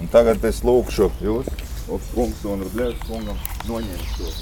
Un tagad es lūkšu jūs, kungs un Rudļevs kungam, noņemt to.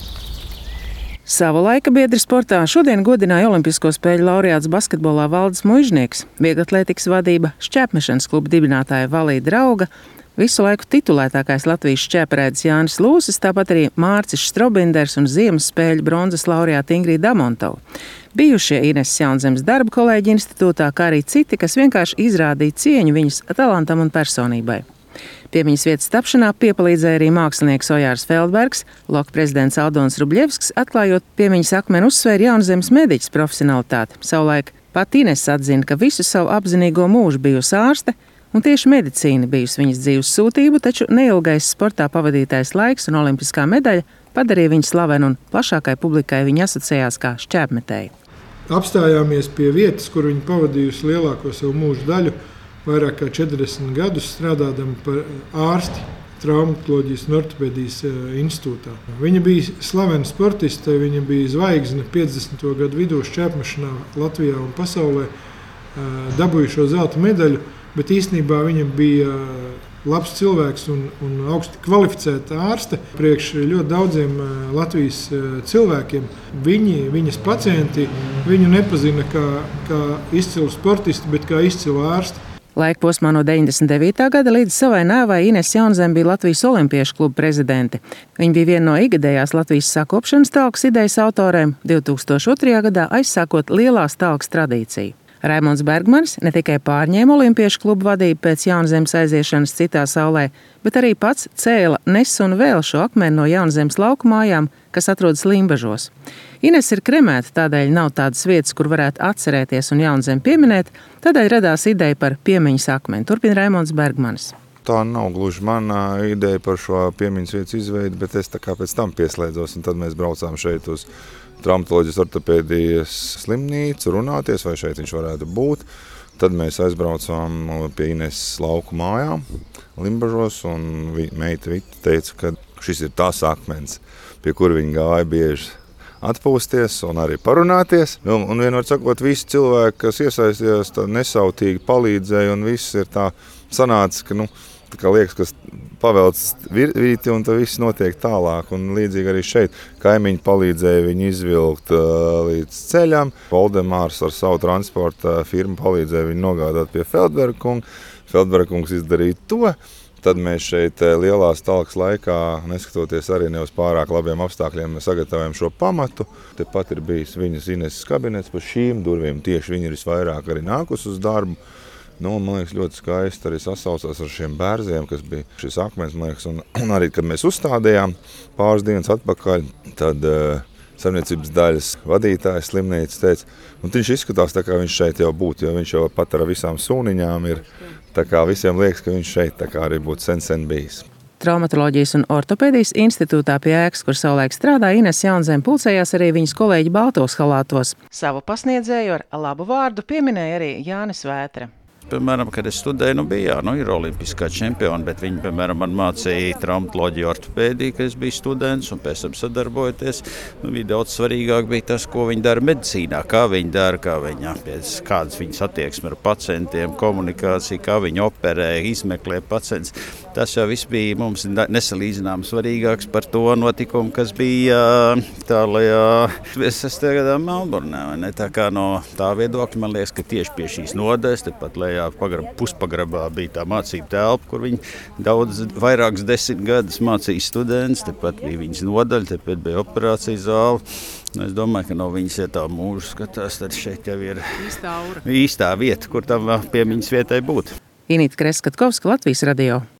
Savu laika biedri sportā šodien godināja Olimpisko spēļu laureāts basketbolā Valdis Muižnieks, vieglatlētikas vadība, šķēpmešanas kluba dibinātāja Valija Drauga, visu laiku titulētākais Latvijas šķēperēdis Jānis Lūsis, tāpat arī Mārcis Štrobinders un ziemas spēļu bronzas laureāta Ingrīda Amontova. Bijušie Ineses Jaunzemes darba kolēģi institūtā, kā arī citi, kas vienkārši izrādīja cieņu viņas talantam un personībai. Piemiņas vietas tapšanā piepalīdzēja arī mākslinieks Ojārs Feldbergs, loka prezidents Aldons Rubļevskis, atklājot piemiņas akmeni uzsvēra Jaunzemes mediķis profesionalitāti. Savulaik pat Inese atzina, ka visu savu apzinīgo mūžu bijusi ārste, un tieši medicīna bijusi viņas dzīves sūtība, taču neilgais sportā pavadītais laiks un olimpiskā medaļa padarīja viņu slavenu un plašākai publikai viņa asociējās kā šķēpmetēji. Apstājāmies pie vietas, kur viņa pavadījusi lielāko savu mūžu daļu, vairāk kā 40 gadus strādādama par ārsti traumatoloģijas un ortopēdijas institūtā. Viņa bija slavena sportiste, viņa bija zvaigzne 50. gadu vidū šķēpmešanā Latvijā un pasaulē, dabūja šo zelta medaļu, bet īstenībā viņa bija labs cilvēks un augsti kvalificēta ārste. Priekš ļoti daudziem Latvijas cilvēkiem viņas pacienti viņu nepazina kā izcilu sportistu, bet kā izcilu ārsti. Laikposmā no 99. gada līdz savai nāvai Inese Jaunzeme bija Latvijas Olimpiešu kluba prezidente. Viņa bija viena no ikgadējās Latvijas sakopšanas talkas idejas autoriem, 2002. gadā aizsākot lielās talkas tradīciju. Raimonds Bergmanis ne tikai pārņēma Olimpiešu klubu vadību pēc Jaunzemes aiziešanas citā saulē, bet arī pats cēla nesu un vēl šo akmeni no Jaunzemes lauku mājām, kas atrodas Limbažos. Inese ir kremēta, tādēļ nav tādas vietas, kur varētu atcerēties un Jaunzemi pieminēt, tādēļ radās ideja par piemiņas akmeni. Turpina Raimonds Bergmanis. Tā nav gluži mana ideja par šo piemiņas vietas izveidi, bet es tā kā pēc tam pieslēdzos, un tad mēs braucām šeit uz traumatoloģijas ortopēdijas slimnīcu runāties, vai šeit viņš varētu būt. Tad mēs aizbraucām pie Ineses lauku mājām Limbažos, un meita Vita teica, ka šis ir tās akmens, pie kura viņa gāja bieži atpūsties un arī parunāties. Un vienmēr sakot, visi cilvēki, kas iesaistījās, tā nesautīgi palīdzēja, un viss ir tā sanācis, ka, tā kā liekas, kas pavelc virvīti, un tā viss notiek tālāk. Un līdzīgi arī šeit kaimiņi palīdzēja viņu izvilkt līdz ceļam. Voldemārs ar savu transporta firmu palīdzēja viņu nogādāt pie Feldberga kunga. Feldberga kungs izdarīja to. Tad mēs šeit lielās talkas laikā, neskatoties arī ne uz pārāk labiem apstākļiem, mēs sagatavojam šo pamatu. Tepat ir bijis viņas Ineses kabinets, pa šīm durvīm tieši viņa ir visvairāk arī nākus uz darbu. Man liekas, ļoti skaisti arī sasaucās ar šiem bērziem, kas bija šis akmens, man liekas. Un arī, kad mēs uzstādījām pāris dienas atpakaļ, tad saimniecības daļas vadītājs slimnīcas teica, viņš izskatās tā, kā viņš šeit jau būtu, jo viņš jau pat ar visām sūniņām ir. Tā kā visiem liekas, ka viņš šeit tā kā arī būtu sen bijis. Traumatoloģijas un ortopēdijas institūtā pie ēkas, kur savulaik strādāja Inese Jaunzeme, pulcējās arī viņas kolēģi baltos halātos. Savu pasniedzēju ar labu vārdu pieminēja arī Jānis Vētra. Piemēram, kad es studēju, ir olimpiskā čempioni, bet viņi, piemēram, man mācīja traumatoloģiju ortopēdiju, kad es biju students, un pēc tam sadarbojoties. Bija daudz svarīgāk bija tas, ko viņi dara medicīnā, kā viņi dara, kādas viņas attieksme ar pacientiem, komunikācija, kā viņi operē, izmeklē pacients. Tas jau viss bija mums nesalīdzināms svarīgāks par to notikumu, kas bija tālajā 26. gadā Melburnē. Tā kā no tā viedokļa man liekas, ka tieši pie šīs nodaļas, tepat lejā puspagrabā bija tā mācību telpa, kur viņi vairākus 10 gadus mācīja students, tepat bija viņas nodaļa, tepat bija operācijas zāle. Es domāju, ka no viņas, ja tā mūžu skatās, tad šeit jau ir īstā vieta, kur tam piemiņas vietai būt. Inīta Kreskatkovska, Latvijas radio.